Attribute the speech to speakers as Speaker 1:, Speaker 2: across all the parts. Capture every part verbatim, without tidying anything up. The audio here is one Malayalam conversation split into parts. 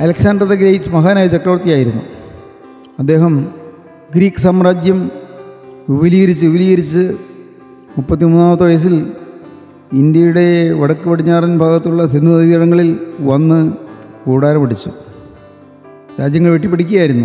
Speaker 1: അലക്സാണ്ടർ ദ ഗ്രേറ്റ് മഹാനായ ചക്രവർത്തിയായിരുന്നു. അദ്ദേഹം ഗ്രീക്ക് സാമ്രാജ്യം വിപുലീകരിച്ച് വിപുലീകരിച്ച് മുപ്പത്തി മൂന്നാമത്തെ വയസ്സിൽ ഇന്ത്യയുടെ വടക്ക് പടിഞ്ഞാറൻ ഭാഗത്തുള്ള സിന്ധു നദീതടങ്ങളിൽ വന്ന് കൂടാരം പിടിച്ചു. രാജ്യങ്ങൾ വെട്ടിപ്പിടിക്കുകയായിരുന്നു.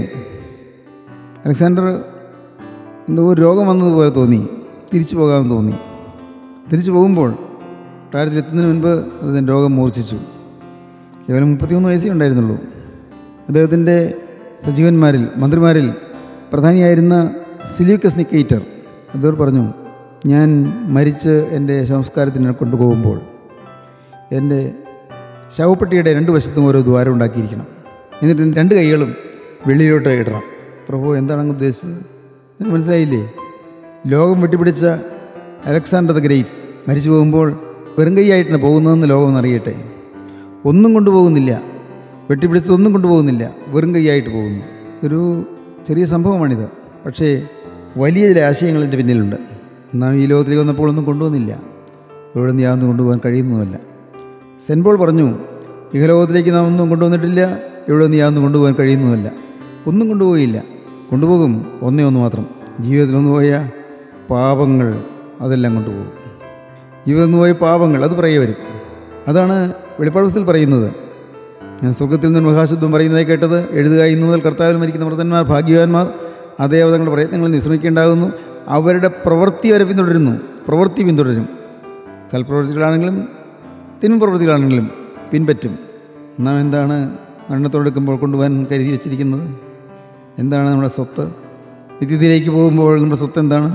Speaker 1: അലക്സാണ്ടർ എന്തോ ഒരു രോഗം വന്നതുപോലെ തോന്നി. തിരിച്ചു പോകാമെന്ന് തോന്നി. തിരിച്ചു പോകുമ്പോൾ കൊട്ടാരത്തിലെത്തുന്നതിന് മുൻപ് അദ്ദേഹം രോഗം മൂർച്ഛിച്ചു. കേവലം മുപ്പത്തിമൂന്ന് വയസ്സേ ഉണ്ടായിരുന്നുള്ളൂ. അദ്ദേഹത്തിൻ്റെ സജീവന്മാരിൽ മന്ത്രിമാരിൽ പ്രധാനിയായിരുന്ന സിലൂക്കസ് നിക്കേറ്റർ അദ്ദേഹം പറഞ്ഞു, ഞാൻ മരിച്ച് എൻ്റെ സംസ്കാരത്തിന് കൊണ്ടുപോകുമ്പോൾ എൻ്റെ ശവപ്പെട്ടിയുടെ രണ്ട് വശത്തും ഓരോ ദ്വാരം ഉണ്ടാക്കിയിരിക്കണം. എന്നിട്ട് രണ്ട് കൈകളും വെള്ളിയിലോട്ട് ഇടണം. പ്രഭു, എന്താണ് അങ്ങ് ഉദ്ദേശിച്ചത്? എനിക്ക് മനസ്സിലായില്ലേ? ലോകം വെട്ടിപ്പിടിച്ച അലക്സാണ്ടർ ദ ഗ്രേറ്റ് മരിച്ചു പോകുമ്പോൾ വെറും കൈയായിട്ടാണ് പോകുന്നതെന്ന് ലോകം ഒന്നറിയട്ടെ. ഒന്നും കൊണ്ടുപോകുന്നില്ല, വെട്ടിപ്പിടിച്ചതൊന്നും കൊണ്ടുപോകുന്നില്ല, വെറും കൈയായിട്ട് പോകുന്നു. ഒരു ചെറിയ സംഭവമാണിത്. പക്ഷേ വലിയ ചില ആശയങ്ങൾ എൻ്റെ പിന്നിലുണ്ട്. നാം ഈ ലോകത്തിലേക്ക് വന്നപ്പോൾ ഒന്നും കൊണ്ടുവന്നില്ല, എവിടെ നിന്ന് യാതൊന്നും കൊണ്ടുപോകാൻ കഴിയുന്നതുമല്ല. സെൻറ്റ് പോൾ പറഞ്ഞു, ഇഹലോകത്തിലേക്ക് നാം ഒന്നും കൊണ്ടുവന്നിട്ടില്ല, എവിടെ നിന്ന് യാതൊന്നും കൊണ്ടുപോകാൻ കഴിയുന്നതുമല്ല. ഒന്നും കൊണ്ടുപോയില്ല. കൊണ്ടുപോകും ഒന്നേ ഒന്ന് മാത്രം, ജീവിതത്തിൽ ഒന്ന് പോയ പാപങ്ങൾ, അതെല്ലാം കൊണ്ടുപോകും. ജീവിതത്തിൽ നിന്ന് പോയ പാപങ്ങൾ അത് പറയേ വരും. അതാണ് വെളിപ്പാട് പുസ്തകത്തിൽ പറയുന്നത്. ഞാൻ സ്വർഗത്തിൽ നിന്ന് മഹാശബ്ദം പറയുന്നതായി കേട്ടത്, എഴുതുക ഇന്നു മുതൽ കർത്താവിൽ മരിക്കുന്ന മൃതന്മാർ ഭാഗ്യവാന്മാർ, അതേ തങ്ങളുടെ പ്രയത്നങ്ങളിൽ വിശ്രമിക്കേണ്ടാകുന്നു, അവരുടെ പ്രവൃത്തി വരെ പിന്തുടരുന്നു. പ്രവൃത്തി പിന്തുടരും. സൽപ്രവൃത്തികളാണെങ്കിലും തിന്മപ്രവൃത്തികളാണെങ്കിലും പിൻപറ്റും. നാം എന്താണ് മരണത്തോടെടുക്കുമ്പോൾ കൊണ്ടുപോകാൻ കരുതി വച്ചിരിക്കുന്നത്? എന്താണ് നമ്മുടെ സ്വത്ത്? നിത്യത്തിലേക്ക് പോകുമ്പോൾ നമ്മുടെ സ്വത്ത് എന്താണ്?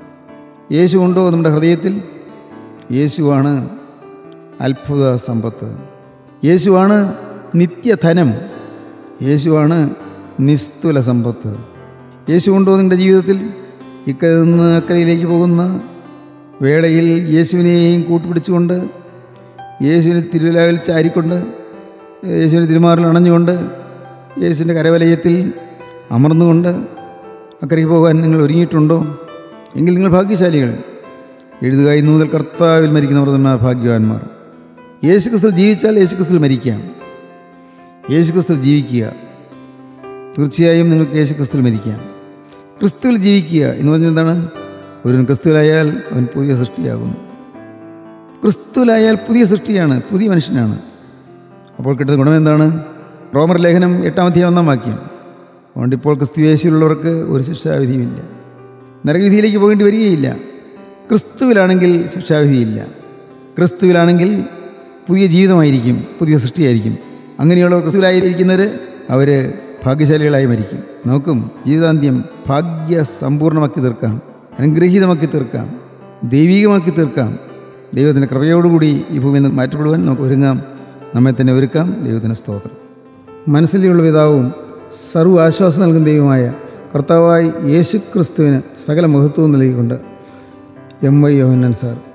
Speaker 1: യേശു ഉണ്ടോ നമ്മുടെ ഹൃദയത്തിൽ? യേശുവാണ് അത്ഭുത സമ്പത്ത്. യേശുവാണ് നിത്യധനം. യേശുവാണ് നിസ്തുല സമ്പത്ത്. യേശു ഉണ്ടോ നിങ്ങളുടെ ജീവിതത്തിൽ? ഇക്കരയിൽ നിന്ന് അക്കരയിലേക്ക് പോകുന്ന വേളയിൽ യേശുവിനെയും കൂട്ടുപിടിച്ചുകൊണ്ട്, യേശുവിനെ തിരുവലാവിൽ ചാരിക്കൊണ്ട്, യേശുവിനെ തിരുമാറിൽ അണഞ്ഞുകൊണ്ട്, യേശുവിൻ്റെ കരവലയത്തിൽ അമർന്നുകൊണ്ട് അക്കരയ്ക്ക് പോകാൻ നിങ്ങൾ ഒരുങ്ങിയിട്ടുണ്ടോ? എങ്കിൽ നിങ്ങൾ ഭാഗ്യശാലികൾ. എഴുതുക ഇന്നു മുതൽ കർത്താവിൽ മരിക്കുന്ന മൃതന്മാർ ഭാഗ്യവാന്മാർ. യേശു ക്രിസ്തുവിൽ ജീവിച്ചാൽ യേശു ക്രിസ്തുവിൽ മരിക്കാം. യേശു ക്രിസ്തുവിൽ ജീവിക്കുക. തീർച്ചയായും നിങ്ങൾക്ക് യേശു ക്രിസ്തുവിൽ മരിക്കാം. ക്രിസ്തുവിൽ ജീവിക്കുക എന്ന് പറഞ്ഞാൽ എന്താണ്? ഒരുവൻ ക്രിസ്തുവിലായാൽ അവൻ പുതിയ സൃഷ്ടിയാകുന്നു. ക്രിസ്തുവിലായാൽ പുതിയ സൃഷ്ടിയാണ്, പുതിയ മനുഷ്യനാണ്. അപ്പോൾ കിട്ടുന്ന ഗുണം എന്താണ്? റോമർ ലേഖനം എട്ടാം അധ്യായം ഒന്നാം വാക്യം. അതുകൊണ്ട് ഇപ്പോൾ ക്രിസ്തു യേശുവിലുള്ളവർക്ക് ഒരു ശിക്ഷാവിധിയുമില്ല, നരകവിധിയിലേക്ക് പോകേണ്ടി വരികയില്ല. ക്രിസ്തുവിലാണെങ്കിൽ ശിക്ഷാവിധിയില്ല. ക്രിസ്തുവിലാണെങ്കിൽ പുതിയ ജീവിതമായിരിക്കും, പുതിയ സൃഷ്ടിയായിരിക്കും. അങ്ങനെയുള്ളവർ ക്രിസ്തുവിലായിരിക്കുന്നവർ അവർ ഭാഗ്യശാലികളായി മരിക്കും. നമുക്കും ജീവിതാന്ത്യം ഭാഗ്യ സമ്പൂർണ്ണമാക്കി തീർക്കാം, അനുഗ്രഹീതമാക്കി തീർക്കാം, ദൈവികമാക്കി തീർക്കാം. ദൈവത്തിൻ്റെ കൃപയോടുകൂടി ഈ ഭൂമിയിൽ നിന്ന് മാറ്റപ്പെടുവാൻ നമുക്ക് ഒരുങ്ങാം, നമ്മെ തന്നെ ഒരുക്കാം. ദൈവത്തിന് സ്തോത്രം. മനസ്സിലുള്ള പിതാവും സർവ്വ ആശ്വാസം നൽകുന്ന ദൈവമായ കർത്താവായി യേശു ക്രിസ്തുവിന് സകല മഹത്വവും നൽകിക്കൊണ്ട് എം വൈ യോഹന്നാൻ സാർ